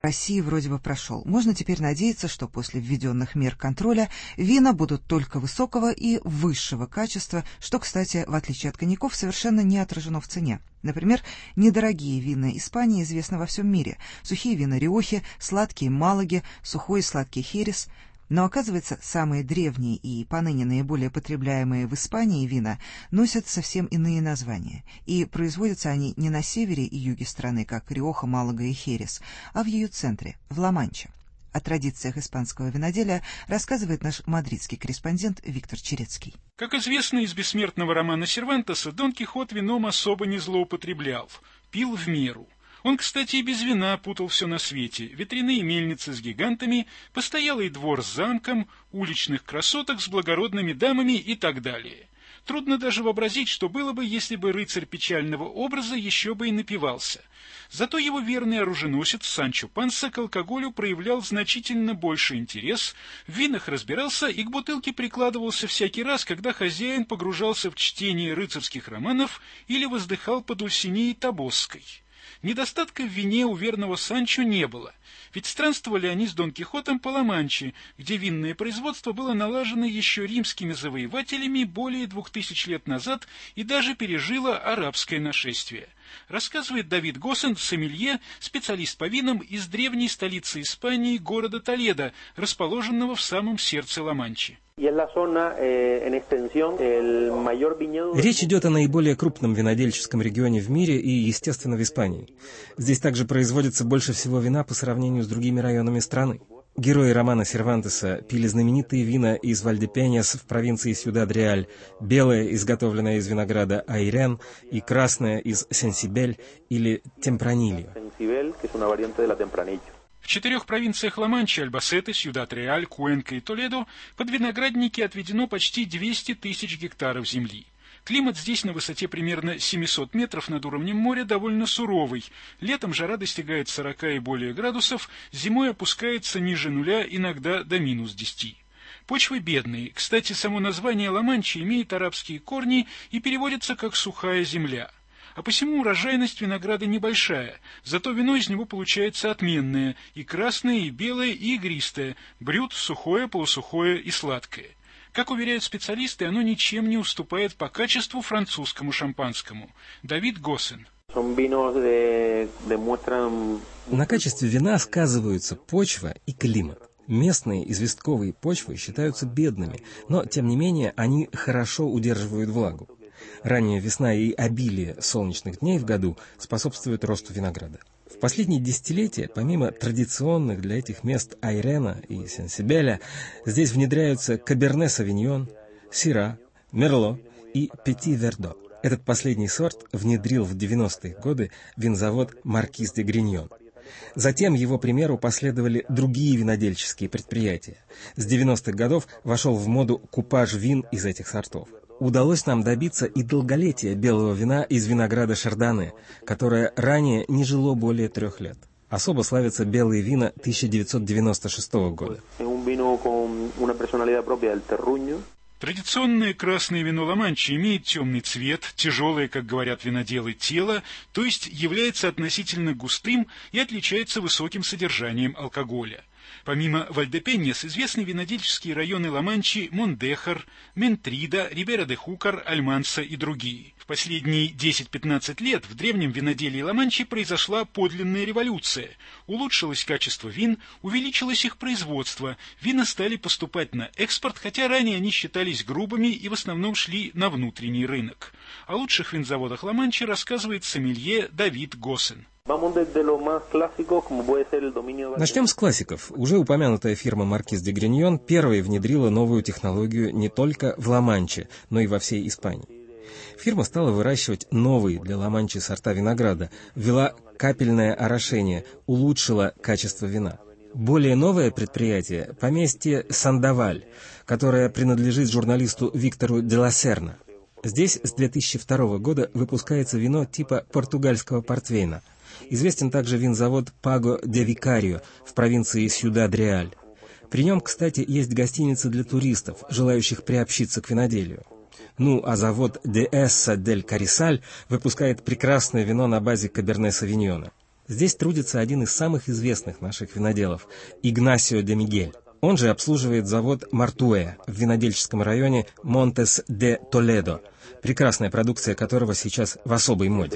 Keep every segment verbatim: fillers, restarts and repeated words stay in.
России вроде бы прошел. Можно теперь надеяться, что после введенных мер контроля вина будут только высокого и высшего качества, что, кстати, в отличие от коньяков, совершенно не отражено в цене. Например, недорогие вина Испании известны во всем мире. Сухие вина Риохи, сладкие Малаги, сухой и сладкий Херес. Но, оказывается, самые древние и поныне наиболее потребляемые в Испании вина носят совсем иные названия, и производятся они не на севере и юге страны, как Риоха, Малага и Херес, а в ее центре, в Ла-Манче. О традициях испанского виноделия рассказывает наш мадридский корреспондент Виктор Черецкий. Как известно из бессмертного романа Сервантеса, Дон Кихот вином особо не злоупотреблял, пил в меру. Он, кстати, и без вина путал все на свете: ветряные мельницы с гигантами, постоялый двор с замком, уличных красоток с благородными дамами и так далее. Трудно даже вообразить, что было бы, если бы рыцарь печального образа еще бы и напивался. Зато его верный оруженосец Санчо Панса к алкоголю проявлял значительно больше интерес, в винах разбирался и к бутылке прикладывался всякий раз, когда хозяин погружался в чтение рыцарских романов или воздыхал по Дульсинеи Тобосской. Недостатка в вине у верного Санчо не было, ведь странствовали они с Дон Кихотом по Ла-Манче, где винное производство было налажено еще римскими завоевателями более двух тысяч лет назад и даже пережило арабское нашествие. Рассказывает Давид Госсен, сомелье, специалист по винам из древней столицы Испании, города Толедо, расположенного в самом сердце Ла-Манчи. Речь идет о наиболее крупном винодельческом регионе в мире и, естественно, в Испании. Здесь также производится больше всего вина по сравнению с другими районами страны. Герои романа Сервантеса пили знаменитые вина из Вальдепеньяс в провинции Сьюдад-Реаль, белое, изготовленное из винограда Айрен, и красное из Сенсибель или Темпранильо. В четырех провинциях Ла-Манчи, Альбасете, Сьюдад-Реаль, Куэнка и Толедо под виноградники отведено почти двести тысяч гектаров земли. Климат здесь на высоте примерно семьсот метров над уровнем моря довольно суровый. Летом жара достигает сорока и более градусов, зимой опускается ниже нуля, иногда до минус десяти. Почвы бедные. Кстати, само название Ла-Манчи имеет арабские корни и переводится как «сухая земля». А посему урожайность винограда небольшая, зато вино из него получается отменное, и красное, и белое, и игристое, брют, сухое, полусухое и сладкое. Как уверяют специалисты, оно ничем не уступает по качеству французскому шампанскому. Давид Госсен. На качестве вина сказываются почва и климат. Местные известковые почвы считаются бедными, но, тем не менее, они хорошо удерживают влагу. Ранняя весна и обилие солнечных дней в году способствуют росту винограда. В последние десятилетия, помимо традиционных для этих мест Айрена и Сенсибеля, здесь внедряются Каберне-Савиньон, Сира, Мерло и Пети Вердо. Этот последний сорт внедрил в девяностые годы винзавод Маркиз де Гриньон. Затем его примеру последовали другие винодельческие предприятия. С девяностых годов вошел в моду купаж вин из этих сортов. Удалось нам добиться и долголетия белого вина из винограда Шардоне, которое ранее не жило более трех лет. Особо славятся белые вина тысяча девятьсот девяносто шестого года. Традиционное красное вино Ла-Манчи имеет темный цвет, тяжелое, как говорят виноделы, тело, то есть является относительно густым и отличается высоким содержанием алкоголя. Помимо Вальдепеньяс известны винодельческие районы Ла-Манчи, Мондехар, Ментрида, Рибера-де-Хукар, Альманса и другие. В последние десять-пятнадцать лет в древнем виноделии Ла-Манчи произошла подлинная революция. Улучшилось качество вин, увеличилось их производство, вина стали поступать на экспорт, хотя ранее они считались грубыми и в основном шли на внутренний рынок. О лучших винзаводах Ла-Манчи рассказывает сомелье Давид Госсен. Начнем с классиков. Уже упомянутая фирма Маркиз де Гриньон первой внедрила новую технологию не только в Ла-Манче, но и во всей Испании. Фирма стала выращивать новые для Ла-Манчи сорта винограда, ввела капельное орошение, улучшила качество вина. Более новое предприятие – поместье Сандаваль, которое принадлежит журналисту Виктору де ла Серна. Здесь с две тысячи второго года выпускается вино типа португальского портвейна. Известен также винзавод Паго де Викарио в провинции Сьюдад-Реаль. При нем, кстати, есть гостиница для туристов, желающих приобщиться к виноделию. Ну, а завод де Эсса дель Карисаль выпускает прекрасное вино на базе Каберне-Савиньона. Здесь трудится один из самых известных наших виноделов – Игнасио де Мигель. Он же обслуживает завод «Мартуэ» в винодельческом районе Монтес де Толедо, прекрасная продукция которого сейчас в особой моде.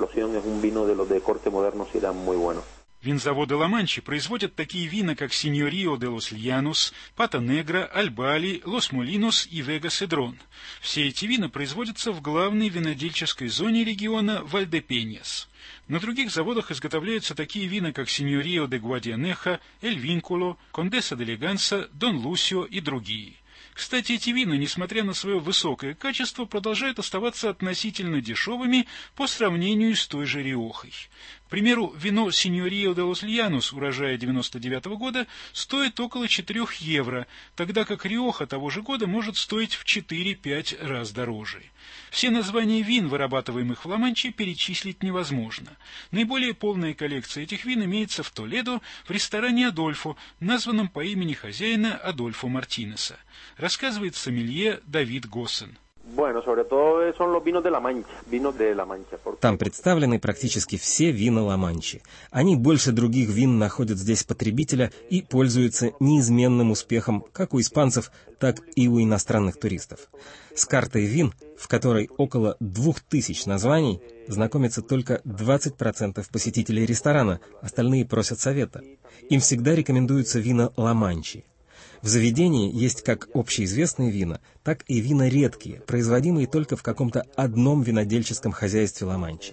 Винзаводы Ла-Манчи производят такие вина, как Синьорио де лос Льянос, Пата Негра, Альбали, Лос Молинос и Вега Седрон. Все эти вина производятся в главной винодельческой зоне региона Вальдепеньяс. На других заводах изготовляются такие вина, как Синьорио де Гуадианеха, Эль Винкуло, Кондеса де Леганса, Дон Лусио и другие. Кстати, эти вина, несмотря на свое высокое качество, продолжают оставаться относительно дешевыми по сравнению с той же Риохой. К примеру, вино Синьорио де лос Льянос урожая девяносто девятого года стоит около четырех евро, тогда как Риоха того же года может стоить в четыре-пять раз дороже. Все названия вин, вырабатываемых в Ла-Манче, перечислить невозможно. Наиболее полная коллекция этих вин имеется в Толедо в ресторане «Адольфо», названном по имени хозяина Адольфо Мартинеса. Рассказывает сомелье Давид Госсен. Там представлены практически все вина Ла-Манчи. Они больше других вин находят здесь потребителя и пользуются неизменным успехом как у испанцев, так и у иностранных туристов. С картой вин, в которой около двух тысяч названий, знакомятся только двадцать процентов посетителей ресторана, остальные просят совета. Им всегда рекомендуются вина Ла-Манчи. В заведении есть как общеизвестные вина, так и вина редкие, производимые только в каком-то одном винодельческом хозяйстве Ла-Манчи.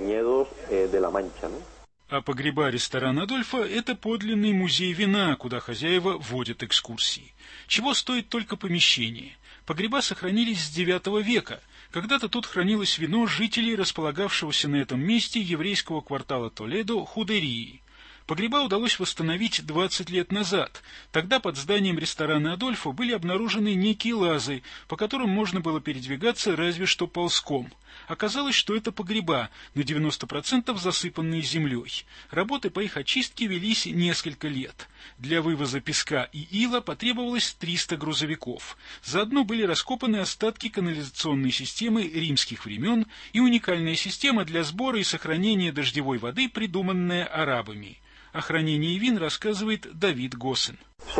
А погреба ресторана «Адольфо» — это подлинный музей вина, куда хозяева водят экскурсии. Чего стоит только помещение. Погреба сохранились с девятого века. Когда-то тут хранилось вино жителей, располагавшегося на этом месте еврейского квартала Толедо Худерии. Погреба удалось восстановить двадцать лет назад. Тогда под зданием ресторана «Адольфо» были обнаружены некие лазы, по которым можно было передвигаться разве что ползком. Оказалось, что это погреба, на девяносто процентов засыпанные землей. Работы по их очистке велись несколько лет. Для вывоза песка и ила потребовалось триста грузовиков. Заодно были раскопаны остатки канализационной системы римских времен и уникальная система для сбора и сохранения дождевой воды, придуманная арабами. О хранении вин рассказывает Давид Госсен.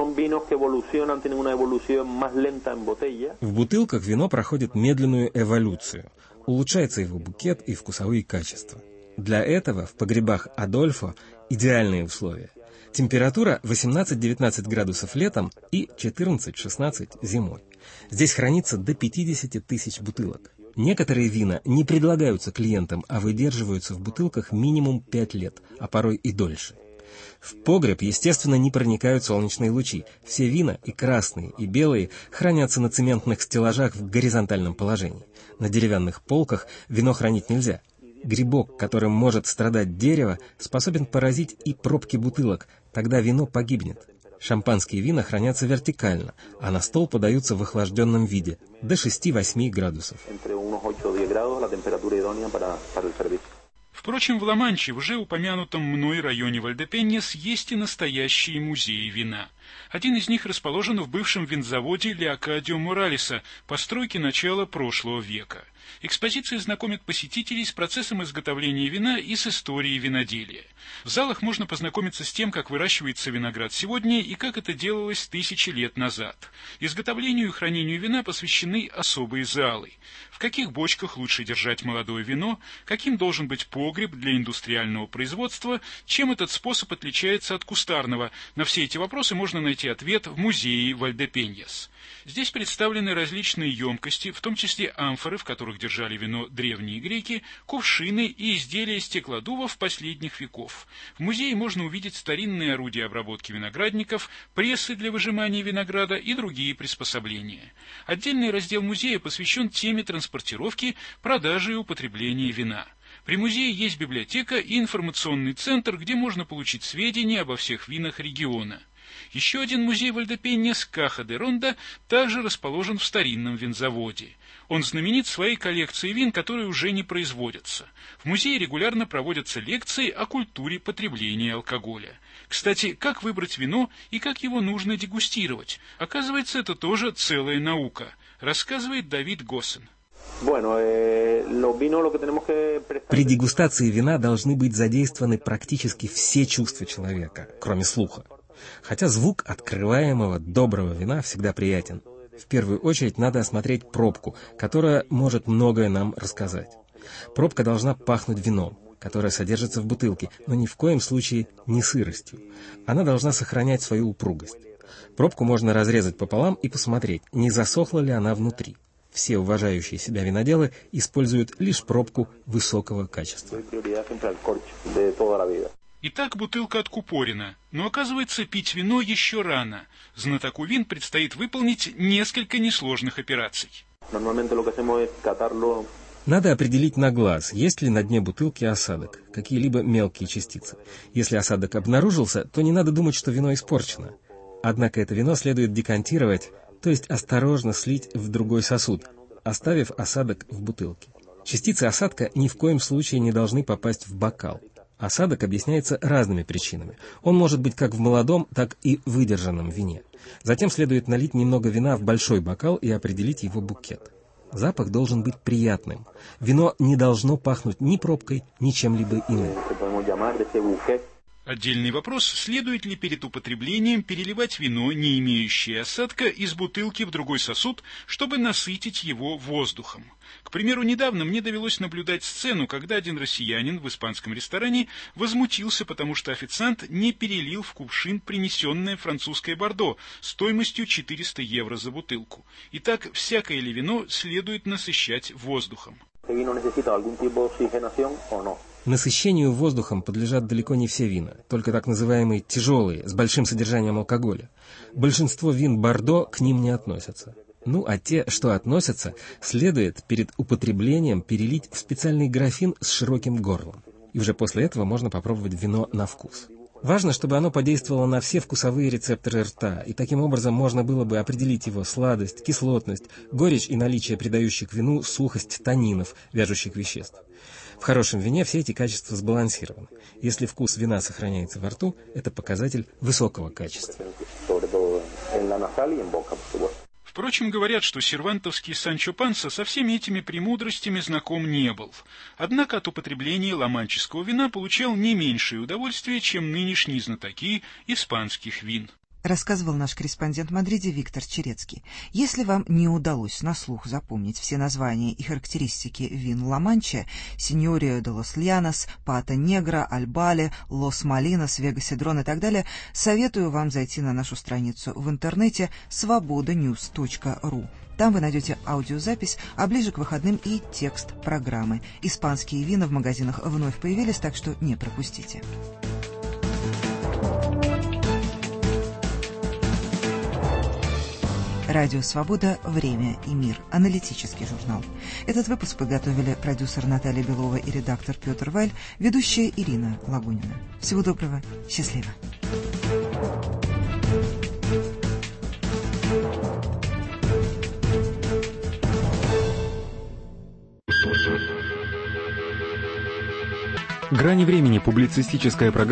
В бутылках вино проходит медленную эволюцию. Улучшается его букет и вкусовые качества. Для этого в погребах Адольфо идеальные условия. Температура восемнадцать-девятнадцать градусов летом и четырнадцать-шестнадцать зимой. Здесь хранится до пятидесяти тысяч бутылок. Некоторые вина не предлагаются клиентам, а выдерживаются в бутылках минимум пять лет, а порой и дольше. В погреб, естественно, не проникают солнечные лучи. Все вина, и красные, и белые, хранятся на цементных стеллажах в горизонтальном положении. На деревянных полках вино хранить нельзя. Грибок, которым может страдать дерево, способен поразить и пробки бутылок, тогда вино погибнет. Шампанские вина хранятся вертикально, а на стол подаются в охлажденном виде, до шести-восьми градусов. Впрочем, в Ла-Манче, в уже упомянутом мной районе Вальдепеньяс, есть и настоящие музеи вина. Один из них расположен в бывшем винзаводе Леокадио Моралеса, постройки начала прошлого века. Экспозиции знакомят посетителей с процессом изготовления вина и с историей виноделия. В залах можно познакомиться с тем, как выращивается виноград сегодня и как это делалось тысячи лет назад. Изготовлению и хранению вина посвящены особые залы. В каких бочках лучше держать молодое вино, каким должен быть погреб для индустриального производства, чем этот способ отличается от кустарного. На все эти вопросы можно найти ответ в музее Вальдепеньяс. Здесь представлены различные емкости, в том числе амфоры, в которых держали вино древние греки, кувшины и изделия стеклодувов последних веков. В музее можно увидеть старинные орудия обработки виноградников, прессы для выжимания винограда и другие приспособления. Отдельный раздел музея посвящен теме транспортировки, продажи и употребления вина. При музее есть библиотека и информационный центр, где можно получить сведения обо всех винах региона. Еще один музей Вальдепеньяс, Каха де Ронда, также расположен в старинном винзаводе. Он знаменит своей коллекцией вин, которые уже не производятся. В музее регулярно проводятся лекции о культуре потребления алкоголя. Кстати, как выбрать вино и как его нужно дегустировать? Оказывается, это тоже целая наука, рассказывает Давид Госсен. При дегустации вина должны быть задействованы практически все чувства человека, кроме слуха. Хотя звук открываемого доброго вина всегда приятен. В первую очередь надо осмотреть пробку, которая может многое нам рассказать. Пробка должна пахнуть вином, которое содержится в бутылке, но ни в коем случае не сыростью. Она должна сохранять свою упругость. Пробку можно разрезать пополам и посмотреть, не засохла ли она внутри. Все уважающие себя виноделы используют лишь пробку высокого качества. Итак, бутылка откупорена, но оказывается, пить вино еще рано. Знатоку вин предстоит выполнить несколько несложных операций. Надо определить на глаз, есть ли на дне бутылки осадок, какие-либо мелкие частицы. Если осадок обнаружился, то не надо думать, что вино испорчено. Однако это вино следует декантировать, то есть осторожно слить в другой сосуд, оставив осадок в бутылке. Частицы осадка ни в коем случае не должны попасть в бокал. Осадок объясняется разными причинами. Он может быть как в молодом, так и выдержанном вине. Затем следует налить немного вина в большой бокал и определить его букет. Запах должен быть приятным. Вино не должно пахнуть ни пробкой, ни чем-либо иным. Отдельный вопрос, следует ли перед употреблением переливать вино, не имеющее осадка, из бутылки в другой сосуд, чтобы насытить его воздухом. К примеру, недавно мне довелось наблюдать сцену, когда один россиянин в испанском ресторане возмутился, потому что официант не перелил в кувшин принесенное французское бордо стоимостью четыреста евро за бутылку. Итак, всякое ли вино следует насыщать воздухом? Насыщению воздухом подлежат далеко не все вина, только так называемые тяжелые, с большим содержанием алкоголя. Большинство вин Бордо к ним не относятся. Ну, а те, что относятся, следует перед употреблением перелить в специальный графин с широким горлом. И уже после этого можно попробовать вино на вкус. Важно, чтобы оно подействовало на все вкусовые рецепторы рта, и таким образом можно было бы определить его сладость, кислотность, горечь и наличие придающих вину сухость танинов, вяжущих веществ. В хорошем вине все эти качества сбалансированы. Если вкус вина сохраняется во рту, это показатель высокого качества. Впрочем, говорят, что сервантовский Санчо Панса со всеми этими премудростями знаком не был. Однако от употребления ла-манческого вина получал не меньшее удовольствие, чем нынешние знатоки испанских вин. Рассказывал наш корреспондент в Мадриде Виктор Черецкий. Если вам не удалось на слух запомнить все названия и характеристики вин Ла-Манча — Синьорио де лос Льянос, Пата Негра, Альбале, Лос Малинос, Вега Седрон и так далее, советую вам зайти на нашу страницу в интернете свобода ньюс точка ру. Там вы найдете аудиозапись, а ближе к выходным и текст программы. Испанские вина в магазинах вновь появились, так что не пропустите. Радио «Свобода. Время и мир». Аналитический журнал. Этот выпуск подготовили продюсер Наталья Белова и редактор Петр Вайль, ведущая Ирина Лагунина. Всего доброго. Счастливо. «Грани времени» — публицистическая программа